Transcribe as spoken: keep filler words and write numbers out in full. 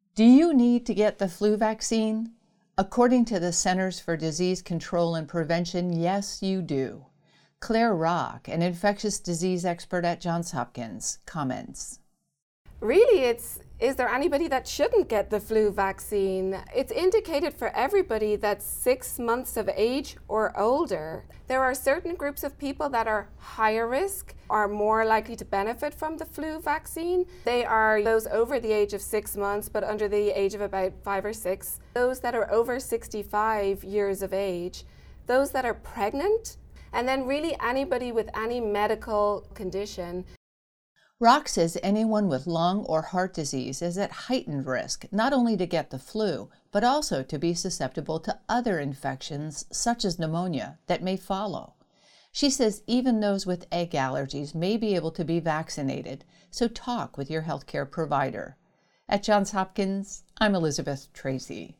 Do you need to get the flu vaccine? According to the Centers for Disease Control and Prevention, yes, you do. Claire Rock, an infectious disease expert at Johns Hopkins, comments. Really, it's, is there anybody that shouldn't get the flu vaccine? It's indicated for everybody that's six months of age or older. There are certain groups of people that are higher risk, are more likely to benefit from the flu vaccine. They are those over the age of six months, but under the age of about five or six. Those that are over sixty-five years of age. Those that are pregnant, and then really anybody with any medical condition. Rock says anyone with lung or heart disease is at heightened risk, not only to get the flu, but also to be susceptible to other infections, such as pneumonia, that may follow. She says even those with egg allergies may be able to be vaccinated, so talk with your healthcare provider. At Johns Hopkins, I'm Elizabeth Tracy.